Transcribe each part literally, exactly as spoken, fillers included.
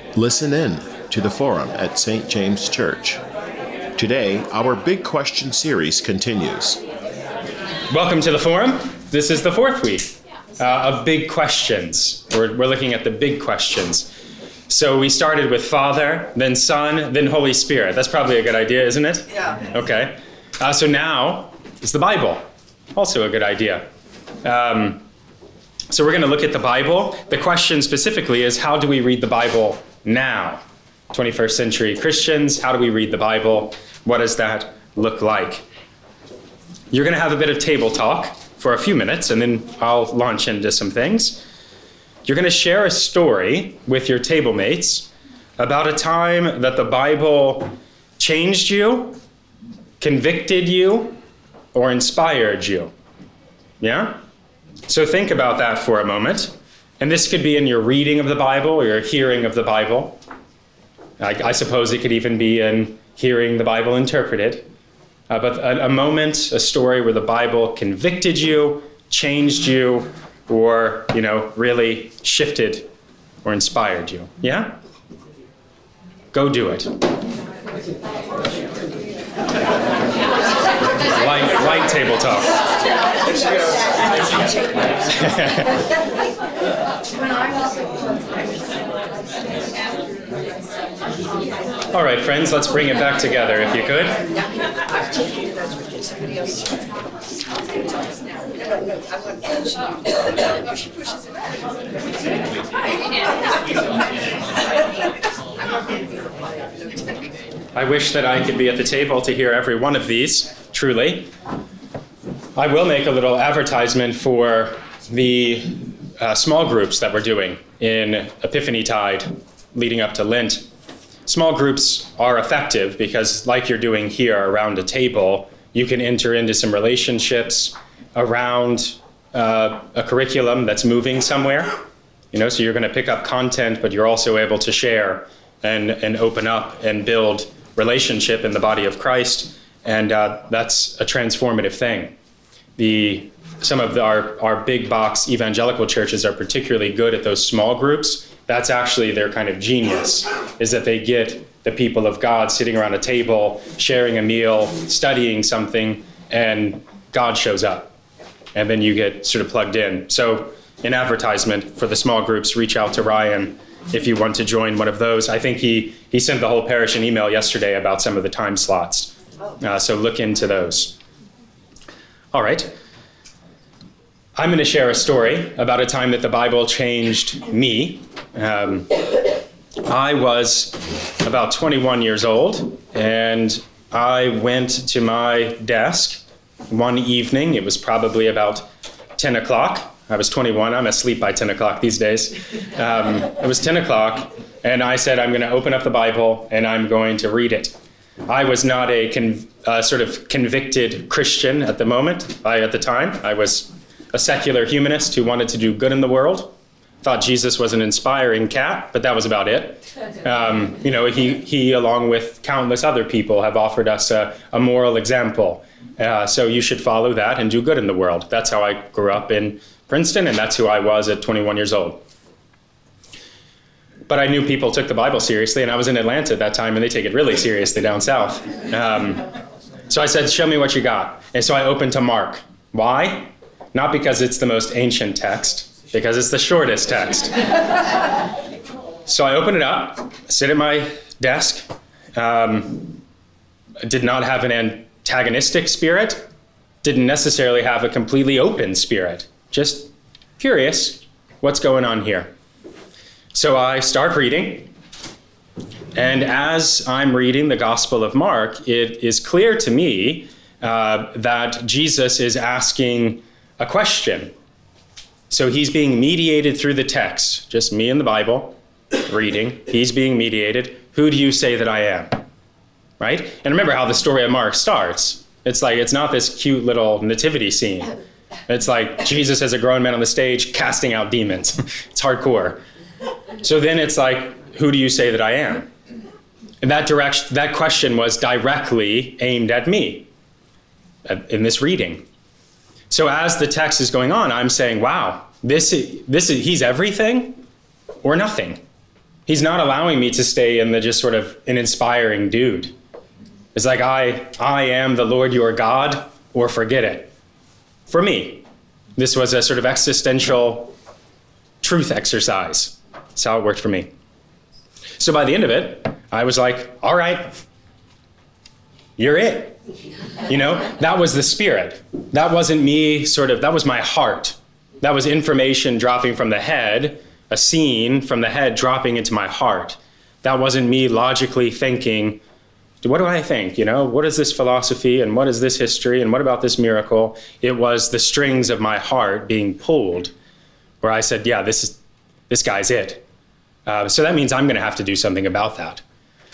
Listen in to the Forum at Saint James Church. Today, our Big Question series continues. Welcome to the Forum. This is the fourth week uh, of Big Questions. We're, we're looking at the big questions. So we started with Father, then Son, then Holy Spirit. That's probably a good idea, isn't it? Yeah. Okay. Uh, so now it's the Bible. Also a good idea. Um, so we're going to look at the Bible. The question specifically is, how do we read the Bible now? twenty-first century Christians, how do we read the Bible? What does that look like? You're going to have a bit of table talk for a few minutes, and then I'll launch into some things. You're going to share a story with your table mates about a time that the Bible changed you, convicted you, or inspired you. Yeah? So think about that for a moment. And this could be in your reading of the Bible or your hearing of the Bible. I, I suppose it could even be in hearing the Bible interpreted. Uh, but a, a moment, a story where the Bible convicted you, changed you, or, you know, really shifted or inspired you. Yeah? Go do it. Light, light table talk. All right, friends, let's bring it back together, if you could. I wish that I could be at the table to hear every one of these, truly. I will make a little advertisement for the uh, small groups that we're doing in Epiphany Tide leading up to Lent. Small groups are effective because, like you're doing here around a table, you can enter into some relationships around uh, a curriculum that's moving somewhere. You know, so you're going to pick up content, but you're also able to share and, and open up and build relationship in the body of Christ. And uh, that's a transformative thing. The some of the, our, our big box evangelical churches are particularly good at those small groups. That's actually their kind of genius, is that they get the people of God sitting around a table, sharing a meal, studying something, and God shows up. And then you get sort of plugged in. So in advertisement for the small groups, reach out to Ryan if you want to join one of those. I think he, he sent the whole parish an email yesterday about some of the time slots. Uh, so look into those. All right. I'm going to share a story about a time that the Bible changed me. Um, I was about twenty-one years old, and I went to my desk one evening. It was probably about ten o'clock. I was twenty-one. I'm asleep by ten o'clock these days. Um, it was ten o'clock, and I said, I'm going to open up the Bible, and I'm going to read it. I was not a con- uh, sort of convicted Christian at the moment. I, at the time, I was a secular humanist who wanted to do good in the world. Thought Jesus was an inspiring cat, but that was about it. Um, you know, he, he, along with countless other people, have offered us a, a moral example. Uh, so you should follow that and do good in the world. That's how I grew up in Princeton, and that's who I was at twenty-one years old. But I knew people took the Bible seriously, and I was in Atlanta at that time, and they take it really seriously down south. Um, so I said, show me what you got. And so I opened to Mark. Why? Not because it's the most ancient text, because it's the shortest text. So I open it up, sit at my desk, um, did not have an antagonistic spirit, didn't necessarily have a completely open spirit, just curious, what's going on here? So I start reading, and as I'm reading the Gospel of Mark, it is clear to me uh, that Jesus is asking a question. So he's being mediated through the text, just me and the Bible, reading. He's being mediated. Who do you say that I am? Right? And remember how the story of Mark starts. It's like, it's not this cute little nativity scene. It's like Jesus as a grown man on the stage casting out demons. It's hardcore. So then it's like, who do you say that I am? And that direction, that question was directly aimed at me in this reading. So as the text is going on, I'm saying, wow, this is, this is, he's everything or nothing. He's not allowing me to stay in the just sort of an inspiring dude. It's like, I, I am the Lord your God, or forget it. For me, this was a sort of existential truth exercise. That's how it worked for me. So by the end of it, I was like, all right, you're it. You know, that was the spirit. That wasn't me sort of, that was my heart. That was information dropping from the head, a scene from the head dropping into my heart. That wasn't me logically thinking, what do I think? You know, what is this philosophy and what is this history and what about this miracle? It was the strings of my heart being pulled where I said, yeah, this is, this guy's it. Uh, so that means I'm going to have to do something about that.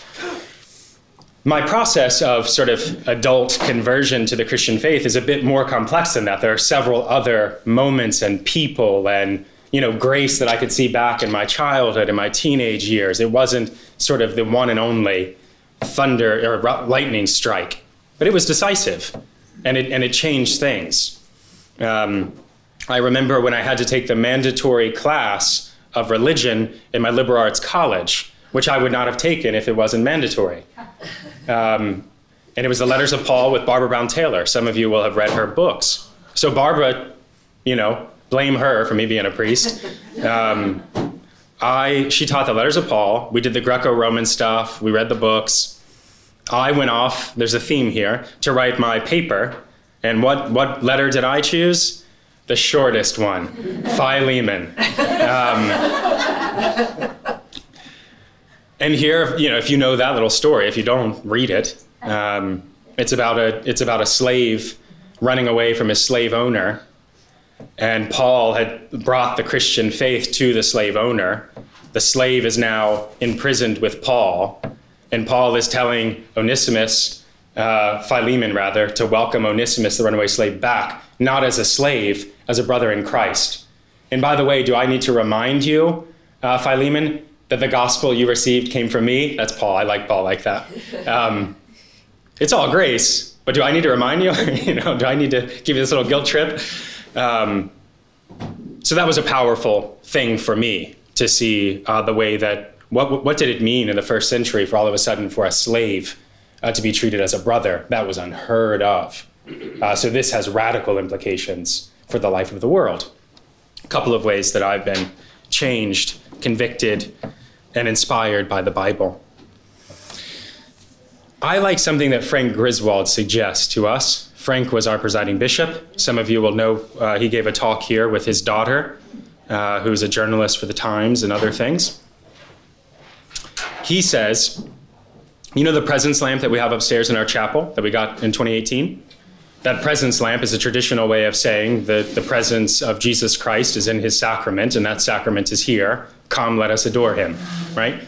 My process of sort of adult conversion to the Christian faith is a bit more complex than that. There are several other moments and people and, you know, grace that I could see back in my childhood and my teenage years. It wasn't sort of the one and only thunder or lightning strike, but it was decisive, and it and it changed things. Um, I remember when I had to take the mandatory class of religion in my liberal arts college, which I would not have taken if it wasn't mandatory. Um, and it was the Letters of Paul with Barbara Brown Taylor. Some of you will have read her books. So Barbara, you know, blame her for me being a priest. Um, I, she taught the Letters of Paul. We did the Greco-Roman stuff. We read the books. I went off, there's a theme here, to write my paper. And what, what letter did I choose? The shortest one, Philemon. Um, and here, you know, if you know that little story, if you don't, read it. Um, it's about a, it's about a slave running away from his slave owner. And Paul had brought the Christian faith to the slave owner. The slave is now imprisoned with Paul. And Paul is telling Onesimus, uh, Philemon rather, to welcome Onesimus, the runaway slave, back, not as a slave, as a brother in Christ. And by the way, do I need to remind you, uh, Philemon, that the gospel you received came from me? That's Paul. I like Paul like that. Um, it's all grace, but do I need to remind you? you know, do I need to give you this little guilt trip? Um, so that was a powerful thing for me to see uh, the way that, what what did it mean in the first century for all of a sudden for a slave uh, to be treated as a brother? That was unheard of. Uh, so this has radical implications for the life of the world. A couple of ways that I've been changed, convicted, and inspired by the Bible. I like something that Frank Griswold suggests to us. Frank was our presiding bishop. Some of you will know uh, he gave a talk here with his daughter, uh, who's a journalist for the Times and other things. He says, you know the presence lamp that we have upstairs in our chapel that we got in twenty eighteen? That presence lamp is a traditional way of saying that the presence of Jesus Christ is in his sacrament, and that sacrament is here. Come, let us adore him, right?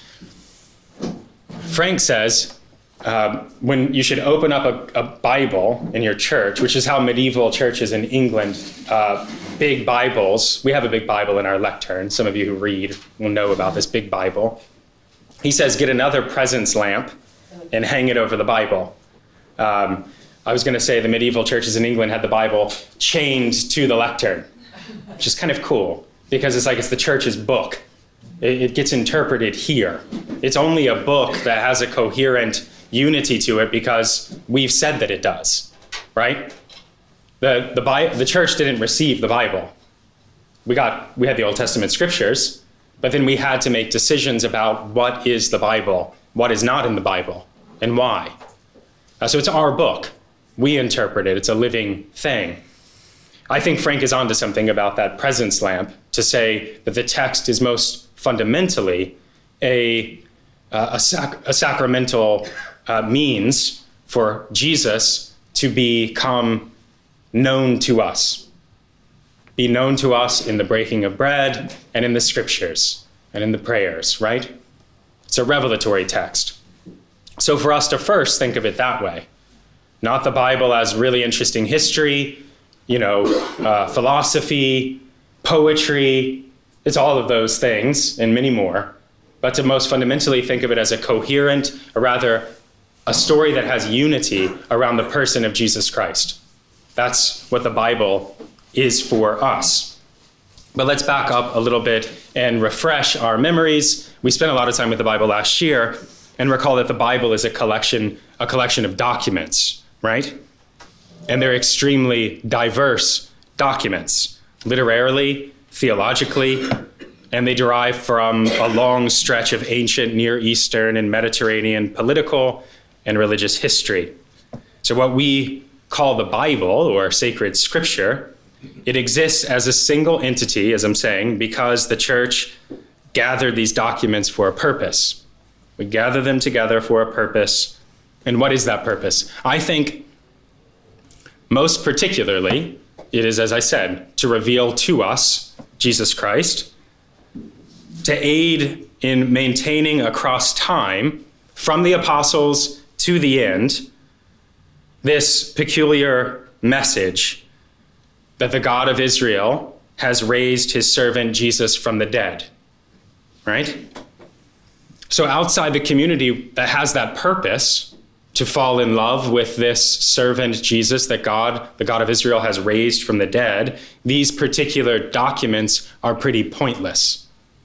Frank says, uh, when you should open up a, a Bible in your church, which is how medieval churches in England, uh, big Bibles, we have a big Bible in our lectern. Some of you who read will know about this big Bible. He says, get another presence lamp and hang it over the Bible. Um, I was going to say the medieval churches in England had the Bible chained to the lectern, which is kind of cool because it's like it's the church's book. It, it gets interpreted here. It's only a book that has a coherent unity to it because we've said that it does, right? The the, Bi- the church didn't receive the Bible. We got we had the Old Testament scriptures, but then we had to make decisions about what is the Bible, what is not in the Bible, and why. Uh, so it's our book. We interpret it. It's a living thing. I think Frank is onto something about that presence lamp to say that the text is most fundamentally a, uh, a, sac- a sacramental uh, means for Jesus to become known to us. Be known to us in the breaking of bread and in the scriptures and in the prayers, right? It's a revelatory text. So for us to first think of it that way, not the Bible as really interesting history, you know, uh, philosophy, poetry, it's all of those things and many more, but to most fundamentally think of it as a coherent, or rather a story that has unity around the person of Jesus Christ. That's what the Bible is for us. But let's back up a little bit and refresh our memories. We spent a lot of time with the Bible last year, and recall that the Bible is a collection, a collection of documents, right? And they're extremely diverse documents, literarily, theologically, and they derive from a long stretch of ancient Near Eastern and Mediterranean political and religious history. So what we call the Bible, or sacred scripture, it exists as a single entity, as I'm saying, because the church gathered these documents for a purpose. We gather them together for a purpose. And what is that purpose? I think most particularly, it is, as I said, to reveal to us Jesus Christ, to aid in maintaining across time, from the apostles to the end, this peculiar message that the God of Israel has raised his servant Jesus from the dead, right? So outside the community that has that purpose to fall in love with this servant Jesus that God, the God of Israel, has raised from the dead, these particular documents are pretty pointless.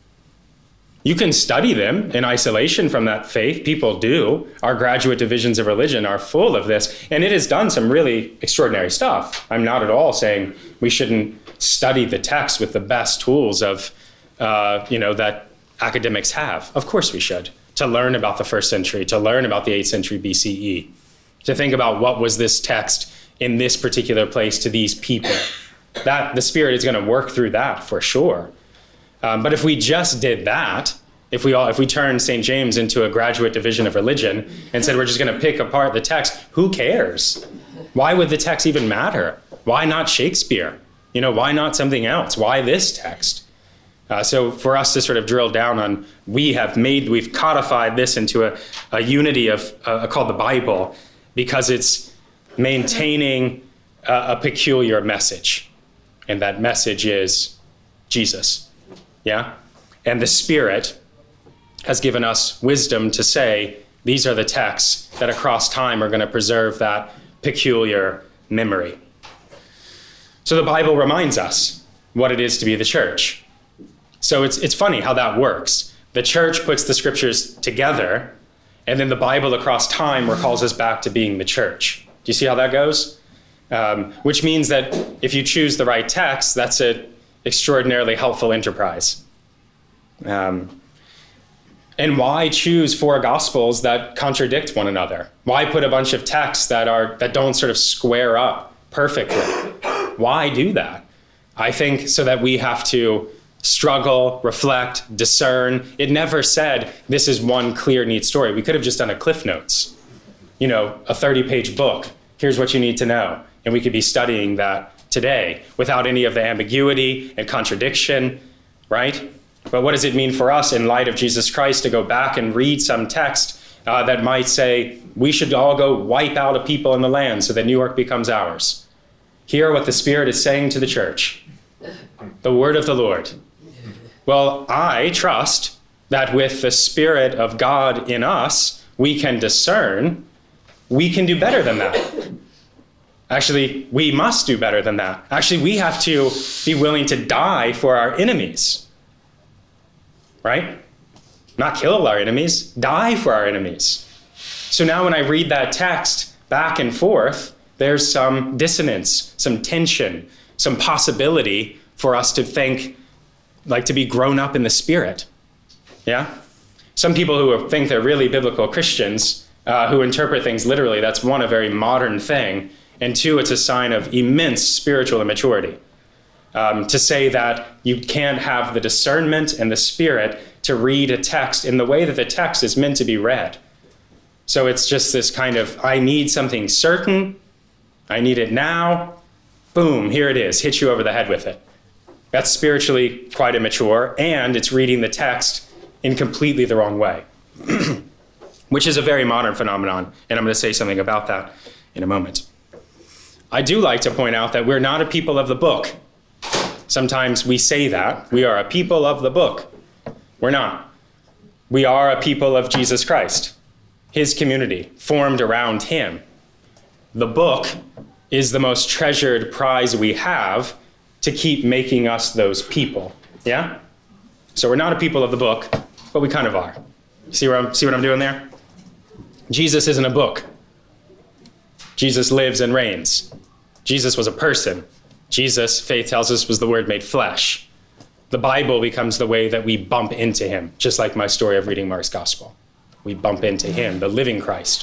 You can study them in isolation from that faith. People do. Our graduate divisions of religion are full of this, and it has done some really extraordinary stuff. I'm not at all saying we shouldn't study the text with the best tools of, uh, you know, that academics have. Of course we should, to learn about the first century, to learn about the eighth century B C E, to think about what was this text in this particular place to these people. That the Spirit is going to work through that for sure. Um, but if we just did that, if we all, if we turned Saint James into a graduate division of religion and said we're just going to pick apart the text, who cares? Why would the text even matter? Why not Shakespeare? You know, why not something else? Why this text? Uh, so for us to sort of drill down on, we have made, we've codified this into a, a unity of uh, called the Bible because it's maintaining a, a peculiar message, and that message is Jesus. Yeah? And the Spirit has given us wisdom to say, these are the texts that across time are going to preserve that peculiar memory. So the Bible reminds us what it is to be the church. So it's it's funny how that works. The church puts the scriptures together, and then the Bible across time recalls us back to being the church. Do you see how that goes? Um, which means that if you choose the right text, that's an extraordinarily helpful enterprise. Um, and why choose four gospels that contradict one another? Why put a bunch of texts that are that don't sort of square up perfectly? Why do that? I think so that we have to struggle, reflect, discern. It never said this is one clear, neat story. We could have just done a Cliff Notes, you know, a thirty-page book. Here's what you need to know. And we could be studying that today without any of the ambiguity and contradiction, right? But what does it mean for us in light of Jesus Christ to go back and read some text uh, that might say, we should all go wipe out a people in the land so that New York becomes ours? Hear what the Spirit is saying to the church. The word of the Lord. Well, I trust that with the Spirit of God in us, we can discern, we can do better than that. Actually, we must do better than that. Actually, we have to be willing to die for our enemies. Right? Not kill our enemies, die for our enemies. So now when I read that text back and forth, there's some dissonance, some tension, some possibility for us to think, like to be grown up in the Spirit. Yeah? Some people who think they're really biblical Christians, uh, who interpret things literally, that's one, a very modern thing, and two, it's a sign of immense spiritual immaturity. Um, to say that you can't have the discernment and the Spirit to read a text in the way that the text is meant to be read. So it's just this kind of, I need something certain, I need it now, boom, here it is, hit you over the head with it. That's spiritually quite immature, and it's reading the text in completely the wrong way, which is a very modern phenomenon, and I'm going to say something about that in a moment. I do like to point out that we're not a people of the book. Sometimes we say that. We are a people of the book. We're not. We are a people of Jesus Christ, his community, formed around him. The book is the most treasured prize we have to keep making us those people. Yeah? So we're not a people of the book, but we kind of are. See where I'm, see what I'm doing there? Jesus isn't a book. Jesus lives and reigns. Jesus was a person. Jesus, faith tells us, was the Word made flesh. The Bible becomes the way that we bump into him, just like my story of reading Mark's Gospel. We bump into him, the living Christ.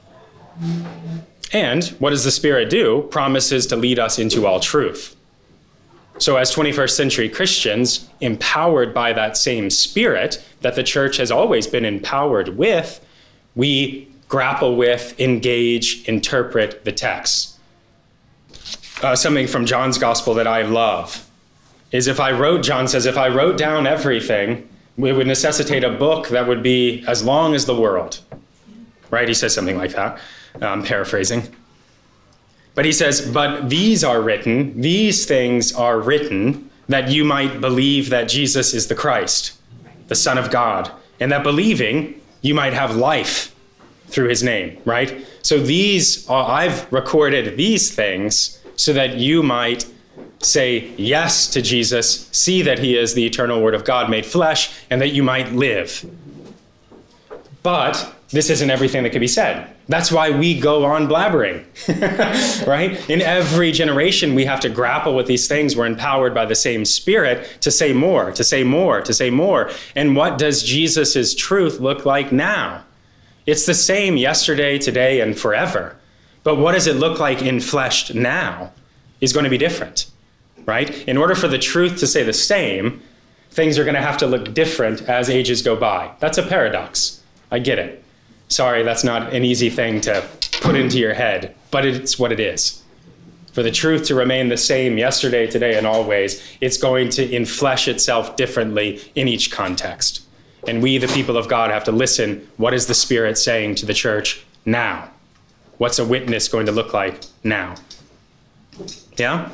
And what does the Spirit do? Promises to lead us into all truth. So as twenty-first century Christians, empowered by that same Spirit that the church has always been empowered with, we grapple with, engage, interpret the text. Uh, something from John's Gospel that I love is if I wrote, John says, if I wrote down everything, it would necessitate a book that would be as long as the world. Right? He says something like that. I'm paraphrasing. But he says, but these are written, these things are written that you might believe that Jesus is the Christ, the Son of God, and that believing you might have life through his name, right? So these, are, I've recorded these things so that you might say yes to Jesus, see that he is the eternal Word of God made flesh, and that you might live. But this isn't everything that can be said. That's why we go on blabbering, right? In every generation, we have to grapple with these things. We're empowered by the same Spirit to say more, to say more, to say more. And what does Jesus's truth look like now? It's the same yesterday, today, and forever. But what does it look like in flesh now is going to be different, right? In order for the truth to stay the same, things are going to have to look different as ages go by. That's a paradox. I get it. Sorry, that's not an easy thing to put into your head, but it's what it is. For the truth to remain the same yesterday, today, and always, it's going to inflesh itself differently in each context. And we, the people of God, have to listen. What is the Spirit saying to the church now? What's a witness going to look like now? Yeah?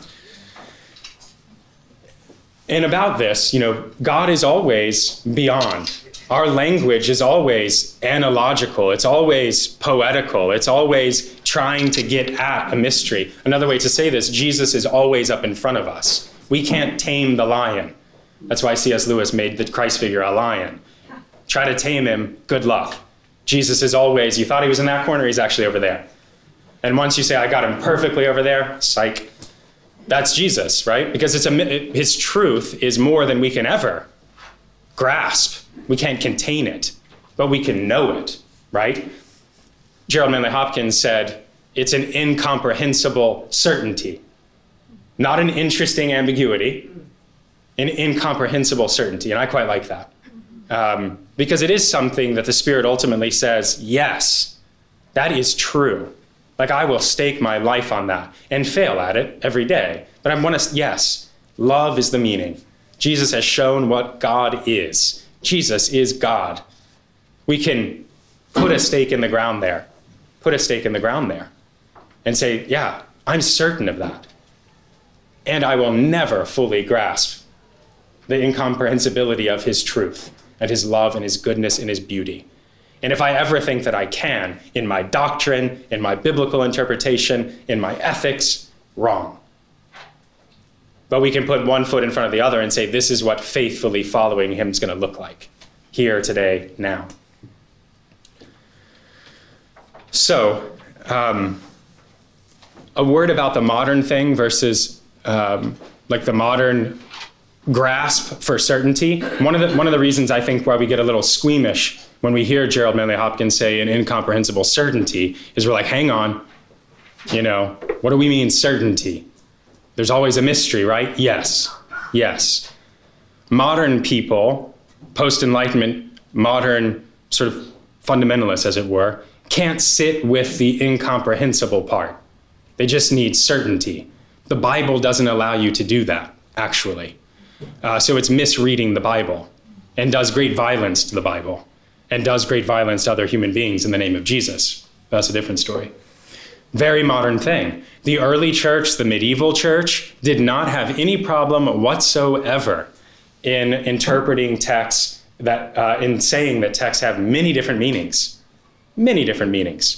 And about this, you know, God is always beyond. Our language is always analogical. It's always poetical. It's always trying to get at a mystery. Another way to say this, Jesus is always up in front of us. We can't tame the lion. That's why C S Lewis made the Christ figure a lion. Try to tame him, good luck. Jesus is always, you thought he was in that corner, he's actually over there. And once you say, I got him perfectly over there, psych. That's Jesus, right? Because it's a, his truth is more than we can ever grasp. We can't contain it, but we can know it, right? Gerald Manley Hopkins said, it's an incomprehensible certainty, not an interesting ambiguity, an incomprehensible certainty. And I quite like that um, because it is something that the Spirit ultimately says, yes, that is true. Like I will stake my life on that and fail at it every day. But I want to, yes, love is the meaning. Jesus has shown what God is. Jesus is God. We can put a stake in the ground there, put a stake in the ground there and say, yeah, I'm certain of that. And I will never fully grasp the incomprehensibility of his truth and his love and his goodness and his beauty. And if I ever think that I can, in my doctrine, in my biblical interpretation, in my ethics, wrong. But we can put one foot in front of the other and say, this is what faithfully following him is going to look like, here, today, now. So, um, a word about the modern thing versus um, like the modern grasp for certainty. One of the one of the reasons I think why we get a little squeamish when we hear Gerald Manley Hopkins say an incomprehensible certainty is we're like, hang on, you know, what do we mean certainty? There's always a mystery, right? Yes, yes. Modern people, post-Enlightenment, modern sort of fundamentalists, as it were, can't sit with the incomprehensible part. They just need certainty. The Bible doesn't allow you to do that, actually. Uh, so it's misreading the Bible and does great violence to the Bible and does great violence to other human beings in the name of Jesus. That's a different story. Very modern thing. The early church, the medieval church, did not have any problem whatsoever in interpreting texts, that, uh, in saying that texts have many different meanings. Many different meanings.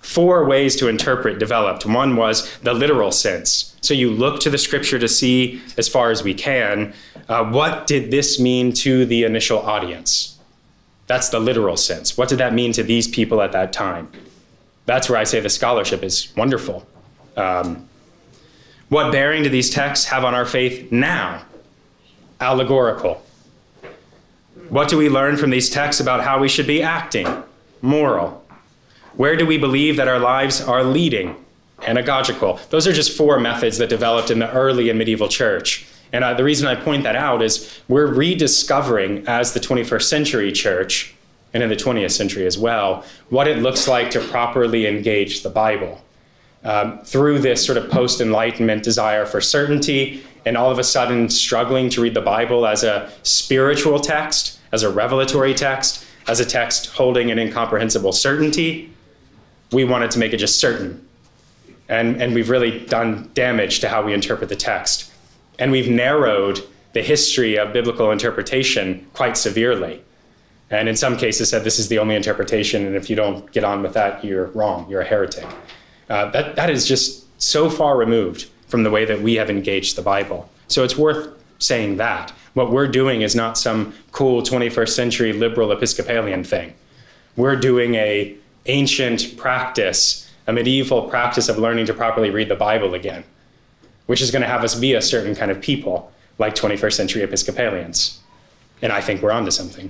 four ways to interpret developed. One was the literal sense. So you look to the scripture to see, as far as we can, uh, what did this mean to the initial audience? That's the literal sense. What did that mean to these people at that time? That's where I say the scholarship is wonderful. Um, what bearing do these texts have on our faith now? Allegorical. What do we learn from these texts about how we should be acting? Moral. Where do we believe that our lives are leading? Anagogical. Those are just four methods that developed in the early and medieval church. And uh, the reason I point that out is we're rediscovering, as the twenty-first century church, and in the twentieth century as well, what it looks like to properly engage the Bible. Um, through this sort of post-Enlightenment desire for certainty, and all of a sudden struggling to read the Bible as a spiritual text, as a revelatory text, as a text holding an incomprehensible certainty, we wanted to make it just certain. And, and we've really done damage to how we interpret the text. And we've narrowed the history of biblical interpretation quite severely. And in some cases said this is the only interpretation, and if you don't get on with that, you're wrong, you're a heretic. Uh, that, that is just so far removed from the way that we have engaged the Bible. So it's worth saying that. What we're doing is not some cool twenty-first century liberal Episcopalian thing. We're doing a ancient practice, a medieval practice of learning to properly read the Bible again, which is going to have us be a certain kind of people, like twenty-first century Episcopalians. And I think we're onto something.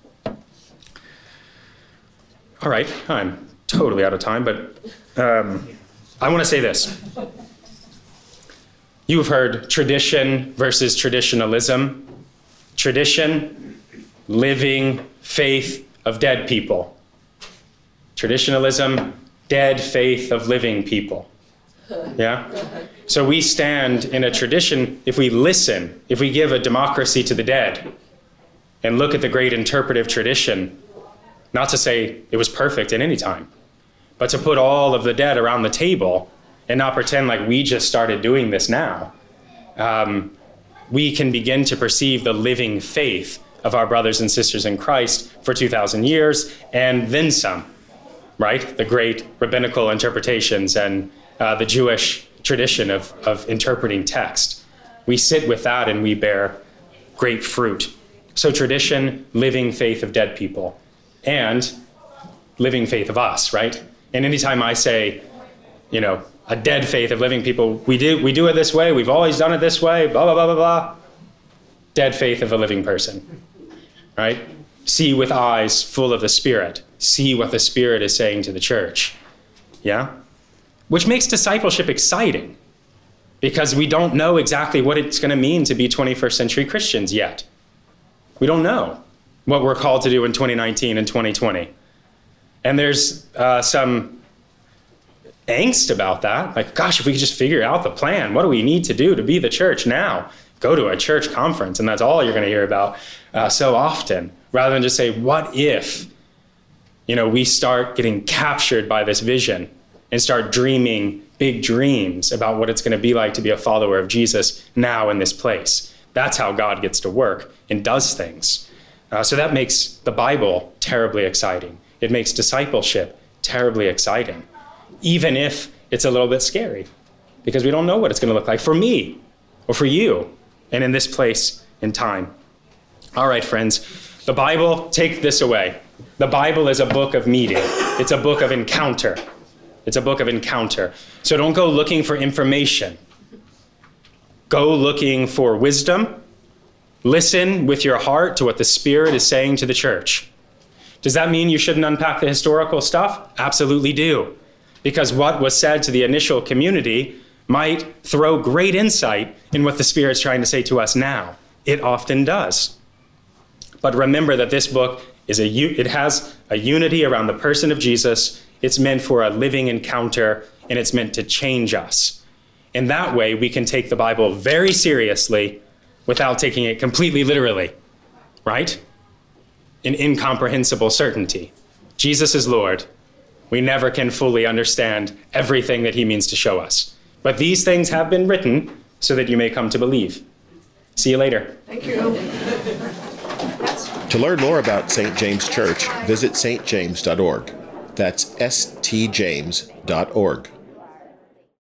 All right, I'm totally out of time, but um, I want to say this. You've heard tradition versus traditionalism. Tradition, living faith of dead people. Traditionalism, dead faith of living people. Yeah? So we stand in a tradition, if we listen, if we give a democracy to the dead and look at the great interpretive tradition, not to say it was perfect at any time, but to put all of the dead around the table and not pretend like we just started doing this now, um, we can begin to perceive the living faith of our brothers and sisters in Christ for two thousand years and then some, right? The great rabbinical interpretations and uh, the Jewish tradition of, of interpreting text. We sit with that and we bear great fruit. So tradition, living faith of dead people, and living faith of us, right? And anytime I say, you know, a dead faith of living people, we do we do it this way, we've always done it this way, blah, blah, blah, blah, blah. Dead faith of a living person, right? See with eyes full of the Spirit. See what the Spirit is saying to the church, yeah? Which makes discipleship exciting, because we don't know exactly what it's going to mean to be twenty-first century Christians yet. We don't know what we're called to do in twenty nineteen and twenty twenty. And there's uh, some angst about that. Like, gosh, if we could just figure out the plan, what do we need to do to be the church now? Go to a church conference, and that's all you're going to hear about uh, so often, rather than just say, what if, you know, we start getting captured by this vision and start dreaming big dreams about what it's going to be like to be a follower of Jesus now in this place. That's how God gets to work and does things. Uh, so that makes the Bible terribly exciting. It makes discipleship terribly exciting, even if it's a little bit scary, because we don't know what it's going to look like for me or for you and in this place and time. All right, friends, the Bible, take this away. The Bible is a book of meeting. It's a book of encounter. It's a book of encounter. So don't go looking for information. Go looking for wisdom. Listen with your heart to what the Spirit is saying to the church. Does that mean you shouldn't unpack the historical stuff? Absolutely do. Because what was said to the initial community might throw great insight in what the Spirit's trying to say to us now. It often does. But remember that this book is a it has a unity around the person of Jesus. It's meant for a living encounter, and it's meant to change us. In that way, we can take the Bible very seriously without taking it completely literally, right? An incomprehensible certainty. Jesus is Lord. We never can fully understand everything that he means to show us. But these things have been written so that you may come to believe. See you later. Thank you. To learn more about Saint James Church, visit s t james dot org. That's s t james dot org.